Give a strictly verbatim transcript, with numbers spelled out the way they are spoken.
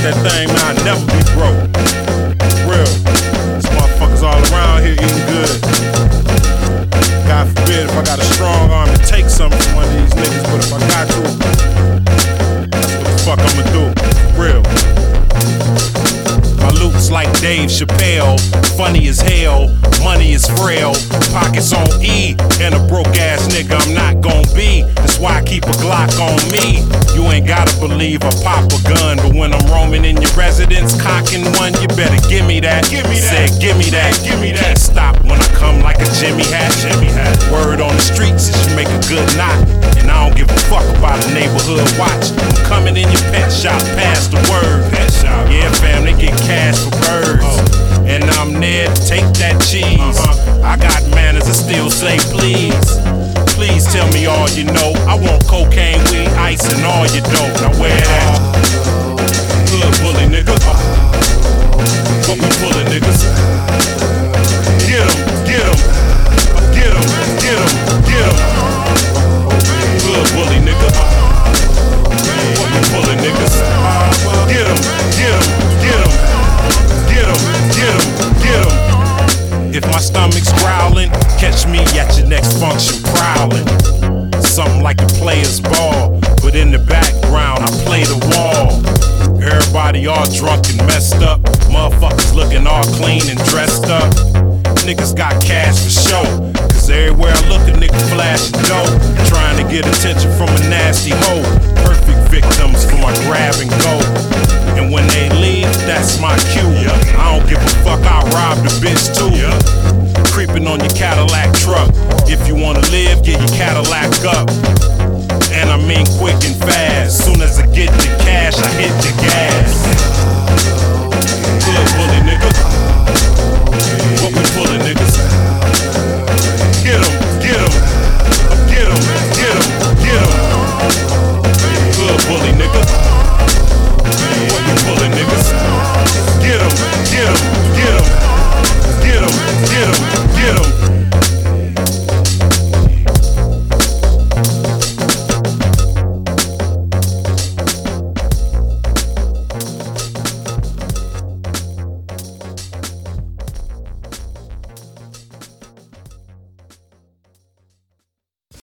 that thing, man, I'll never be broke. Real. These motherfuckers all around here eating good. God forbid if I got a strong arm to take something from one of these niggas, but if I got to, that's what the fuck I'ma do. Real. My loot's like Dave Chappelle, funny as hell, money is frail, pockets on E, and a broke ass nigga I'm not gon' be. That's why I keep a Glock on me. You ain't gotta believe I pop a gun, but when I'm roaming in your residence, cocking one, you better give me that. Give me that. Said give me that. Give me that. Can't stop when I come like a Jimmy hat. Jimmy hat. Word on the streets is you make a good knot, and I don't give a fuck about a neighborhood watch. I'm coming in your pet shop, pass the word. Pet shop. Yeah, fam, they get cash for birds. Oh. And I'm there to take that cheese. Uh-huh. I got manners, I still say please. Please tell me all you know. I want cocaine, weed, ice, and all you dope. Now where that? Good bully nigga. What we pulling niggas? Get 'em, get 'em, get 'em, get 'em, get 'em. Good bully nigga. What we pulling niggas? Get 'em, get 'em, get 'em. Get 'em, get 'em, get 'em. If my stomach's growling, catch me at your next function prowling. Something like a player's ball, but in the background I play the wall. Everybody all drunk and messed up, motherfuckers looking all clean and dressed up. Niggas got cash for show, cause everywhere I look a nigga flashing dope, trying to get attention from a nasty hoe. Perfect victims for my grab and go. And when they leave, that's my cue. I don't give a fuck, I'll rob the bitch too. Creeping on your Cadillac truck. If you wanna live, get your Cadillac up. And I mean quick and fast. Soon as I get the cash, I hit the gas.